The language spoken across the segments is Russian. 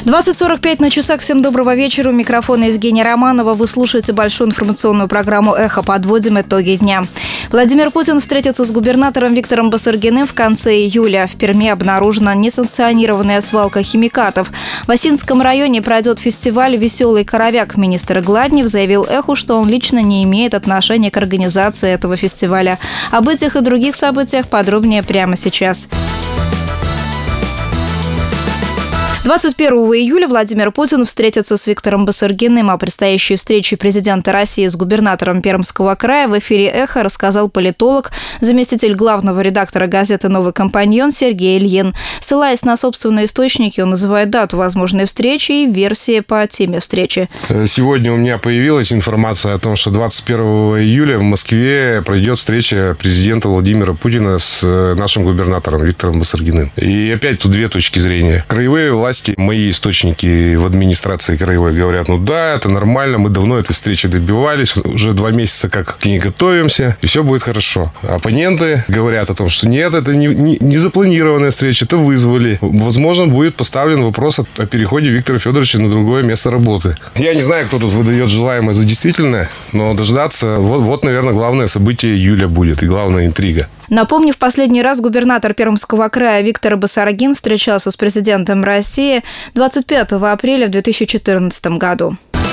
20:45 на часах. Всем доброго вечера. У микрофона Евгения Романова. Вы слушаете большую информационную программу «Эхо». Подводим итоги дня. Владимир Путин встретится с губернатором Виктором Басаргиным в конце июля. В Перми обнаружена несанкционированная свалка химикатов. В Осинском районе пройдет фестиваль «Веселый коровяк». Министр Гладнев заявил «Эху», что он лично не имеет отношения к организации этого фестиваля. Об этих и других событиях подробнее прямо сейчас. 21 июля Владимир Путин встретится с Виктором Басаргиным. О предстоящей встрече президента России с губернатором Пермского края в эфире «Эхо» рассказал политолог, заместитель главного редактора газеты «Новый компаньон» Сергей Ильин. Ссылаясь на собственные источники, он называет дату возможной встречи и версии по теме встречи. Сегодня у меня появилась информация о том, что 21 июля в Москве пройдет встреча президента Владимира Путина с нашим губернатором Виктором Басаргиным. И опять тут две точки зрения. Краевые власти, мои источники в администрации краевой говорят, ну да, это нормально, мы давно этой встречи добивались, уже 2 месяца как к ней готовимся, и все будет хорошо. Оппоненты говорят о том, что нет, это не запланированная встреча, это вызвали. Возможно, будет поставлен вопрос о переходе Виктора Федоровича на другое место работы. Я не знаю, кто тут выдает желаемое за действительное, но дождаться, вот, наверное, главное событие июля будет, и главная интрига. Напомню, в последний раз губернатор Пермского края Виктор Басаргин встречался с президентом России 25 апреля в 2014 году.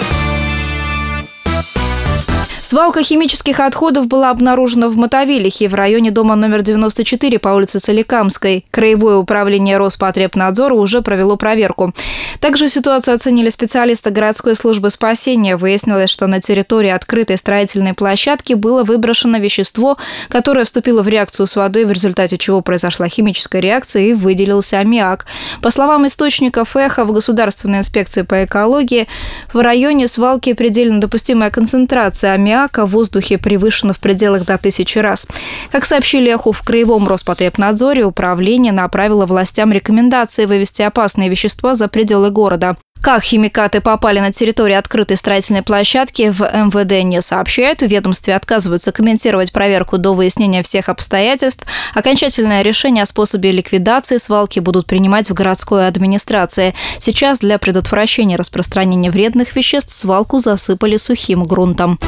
Свалка химических отходов была обнаружена в Мотовилихе в районе дома номер 94 по улице Соликамской. Краевое управление Роспотребнадзора уже провело проверку. Также ситуацию оценили специалисты городской службы спасения. Выяснилось, что на территории открытой строительной площадки было выброшено вещество, которое вступило в реакцию с водой, в результате чего произошла химическая реакция и выделился аммиак. По словам источников «Эхо», в Государственной инспекции по экологии в районе свалки предельно допустимая концентрация аммиака в воздухе превышена в пределах до 1000 раз. Как сообщили «Эху», в Краевом Роспотребнадзоре управление направило властям рекомендации вывести опасные вещества за пределы города. Как химикаты попали на территорию открытой строительной площадки, в МВД не сообщают. В ведомстве отказываются комментировать проверку до выяснения всех обстоятельств. Окончательное решение о способе ликвидации свалки будут принимать в городской администрации. Сейчас для предотвращения распространения вредных веществ свалку засыпали сухим грунтом.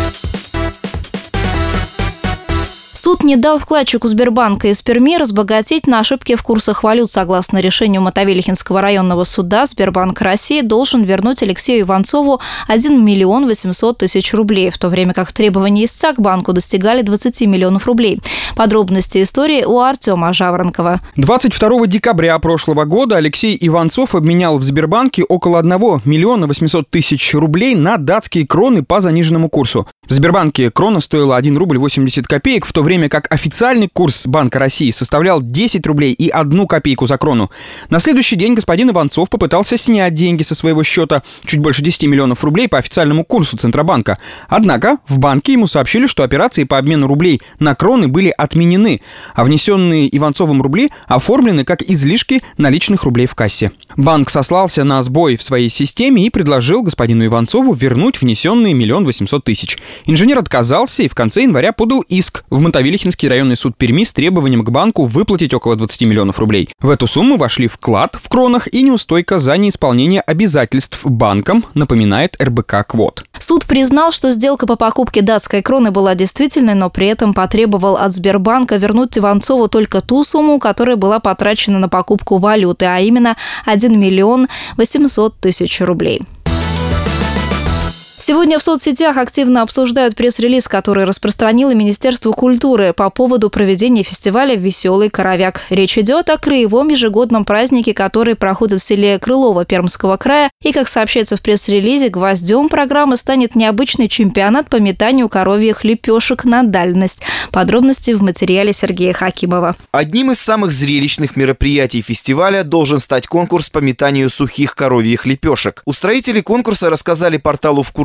Суд не дал вкладчику Сбербанка из Перми разбогатеть на ошибки в курсах валют. Согласно решению Мотовилихинского районного суда, Сбербанк России должен вернуть Алексею Иванцову 1 миллион 800 тысяч рублей, в то время как требования истца к банку достигали 20 миллионов рублей. Подробности истории у Артема Жаворонкова. 22 декабря прошлого года Алексей Иванцов обменял в Сбербанке около 1 миллиона 800 тысяч рублей на датские кроны по заниженному курсу. В Сбербанке крона стоила 1 рубль 80 копеек, в то время как официальный курс Банка России составлял 10 рублей и 1 копейку за крону. На следующий день господин Иванцов попытался снять деньги со своего счета, чуть больше 10 миллионов рублей по официальному курсу Центробанка. Однако в банке ему сообщили, что операции по обмену рублей на кроны были отменены, а внесенные Иванцовым рубли оформлены как излишки наличных рублей в кассе. Банк сослался на сбой в своей системе и предложил господину Иванцову вернуть внесенные 1 800 000. Инженер отказался и в конце января подал иск в Мотовилихинский районный суд Перми с требованием к банку выплатить около 20 миллионов рублей. В эту сумму вошли вклад в кронах и неустойка за неисполнение обязательств банком, напоминает РБК Квот. Суд признал, что сделка по покупке датской кроны была действительной, но при этом потребовал от Сбербанка вернуть Иванцову только ту сумму, которая была потрачена на покупку валюты, а именно 1 миллион 800 тысяч рублей. Сегодня в соцсетях активно обсуждают пресс-релиз, который распространило Министерство культуры по поводу проведения фестиваля «Веселый коровяк». Речь идет о краевом ежегодном празднике, который проходит в селе Крылово Пермского края. И, как сообщается в пресс-релизе, гвоздем программы станет необычный чемпионат по метанию коровьих лепешек на дальность. Подробности в материале Сергея Хакимова. Одним из самых зрелищных мероприятий фестиваля должен стать конкурс по метанию сухих коровьих лепешек. Устроители конкурса рассказали порталу «В курсе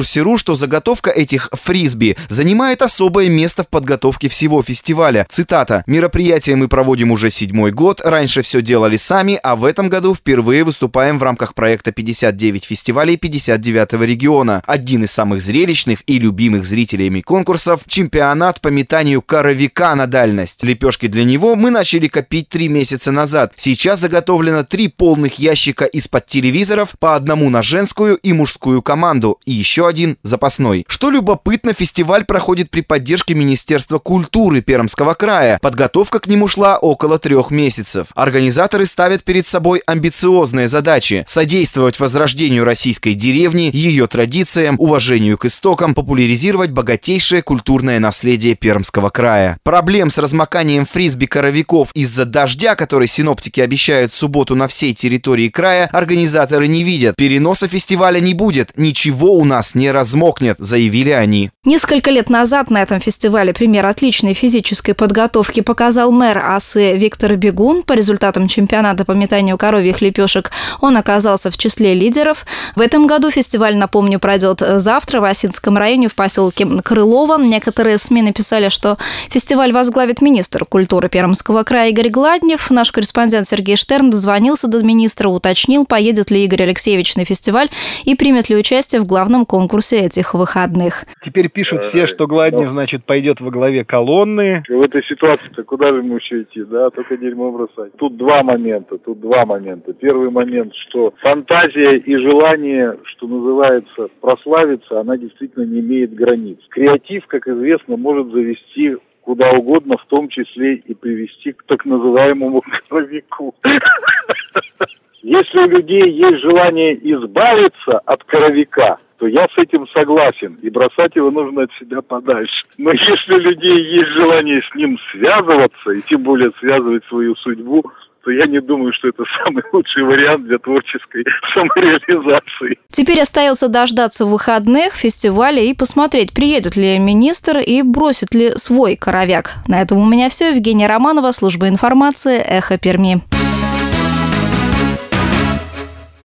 РУ, что заготовка этих фрисби занимает особое место в подготовке всего фестиваля. Цитата: «Мероприятие мы проводим уже 7-й год, раньше все делали сами, а в этом году впервые выступаем в рамках проекта 59 фестивалей 59-го региона. Один из самых зрелищных и любимых зрителями конкурсов – чемпионат по метанию коровика на дальность. Лепешки для него мы начали копить 3 месяца назад. Сейчас заготовлено 3 полных ящика из-под телевизоров, по одному на женскую и мужскую команду, и еще один запасной». Что любопытно, фестиваль проходит при поддержке Министерства культуры Пермского края. Подготовка к нему шла около 3 месяцев. Организаторы ставят перед собой амбициозные задачи – содействовать возрождению российской деревни, ее традициям, уважению к истокам, популяризировать богатейшее культурное наследие Пермского края. Проблем с размоканием фрисби-коровиков из-за дождя, который синоптики обещают в субботу на всей территории края, организаторы не видят. Переноса фестиваля не будет, ничего у нас не размокнет, заявили они. Несколько лет назад на этом фестивале пример отличной физической подготовки показал мэр Осы Виктор Бегун. По результатам чемпионата по метанию коровьих лепешек он оказался в числе лидеров. В этом году фестиваль, напомню, пройдет завтра в Осинском районе в поселке Крылово. Некоторые СМИ написали, что фестиваль возглавит министр культуры Пермского края Игорь Гладнев. Наш корреспондент Сергей Штерн дозвонился до министра, уточнил, поедет ли Игорь Алексеевич на фестиваль и примет ли участие в главном конкурсе этих выходных. Теперь пишут все, что Гладнев, значит, пойдет во главе колонны. В этой ситуации-то куда же ему еще идти, да, только дерьмо бросать. Тут два момента. Первый момент, что фантазия и желание, что называется, прославиться, она действительно не имеет границ. Креатив, как известно, может завести куда угодно, в том числе и привести к так называемому коровику. Если у людей есть желание избавиться от коровика, то я с этим согласен, и бросать его нужно от себя подальше. Но если у людей есть желание с ним связываться, и тем более связывать свою судьбу, то я не думаю, что это самый лучший вариант для творческой самореализации. Теперь остается дождаться выходных фестиваля и посмотреть, приедет ли министр и бросит ли свой коровяк. На этом у меня все. Евгения Романова, служба информации, Эхо Перми.